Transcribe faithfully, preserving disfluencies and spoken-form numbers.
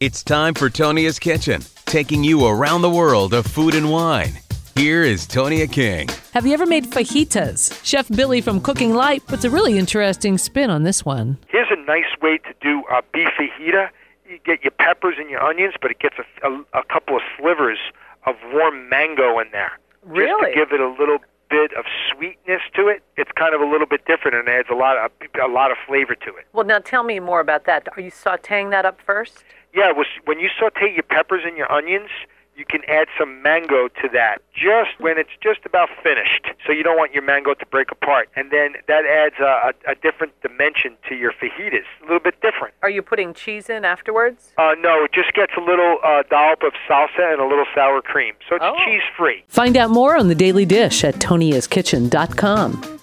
It's time for Tonia's Kitchen, taking you around the world of food and wine. Here is Tonia King. Have you ever made fajitas? Chef Billy from Cooking Light puts a really interesting spin on this one. Here's a nice way to do a beef fajita. You get your peppers and your onions, but it gets a, a, a couple of slivers of warm mango in there. Really? Just to give it a little bit of sweetness to it. It's kind of a little bit different and adds a lot of a lot of flavor to it. Well, now tell me more about that. Are you sautéing that up first? Yeah, when you saute your peppers and your onions, you can add some mango to that just when it's just about finished. So you don't want your mango to break apart. And then that adds a, a, a different dimension to your fajitas, a little bit different. Are you putting cheese in afterwards? Uh, no, it just gets a little uh, dollop of salsa and a little sour cream. So it's oh. cheese-free. Find out more on The Daily Dish at tonias kitchen dot com.